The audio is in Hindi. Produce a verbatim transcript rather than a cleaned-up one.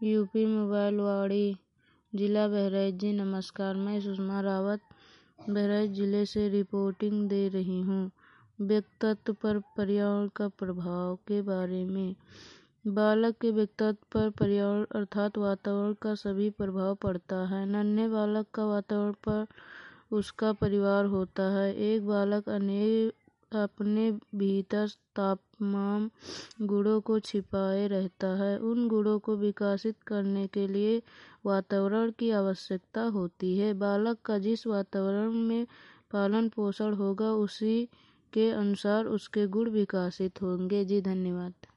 यूपी मोबाइल वाड़ी, जिला बहराइच जी। नमस्कार, मैं सुषमा रावत बहराइच जिले से रिपोर्टिंग दे रही हूँ। व्यक्तित्व पर पर्यावरण का प्रभाव के बारे में। बालक के व्यक्तित्व पर पर्यावरण अर्थात वातावरण का सभी प्रभाव पड़ता है। नन्हे बालक का वातावरण पर उसका परिवार होता है। एक बालक अनेक अपने भीतर तापमान गुणों को छिपाए रहता है। उन गुणों को विकसित करने के लिए वातावरण की आवश्यकता होती है। बालक का जिस वातावरण में पालन पोषण होगा, उसी के अनुसार उसके गुण विकसित होंगे। जी धन्यवाद।